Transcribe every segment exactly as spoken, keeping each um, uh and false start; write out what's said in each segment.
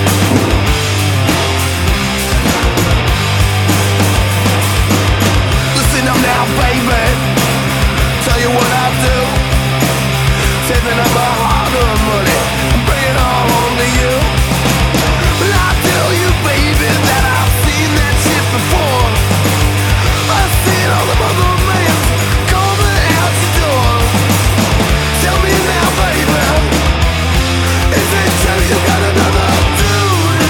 Listen up now, baby. Tell you what I do. Saving up my hard-earned money and bring it all home to you. But I tell you, baby, that I've seen that shit before. I've seen all the mother men coming out your door. Tell me now, baby, is it true you got another dude?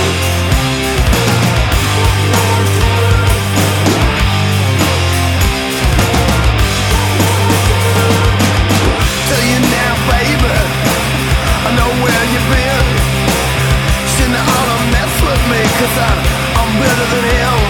Tell you now, baby, I know where you've been. Shouldn't have oughta mess with me, cause I, I'm better than him.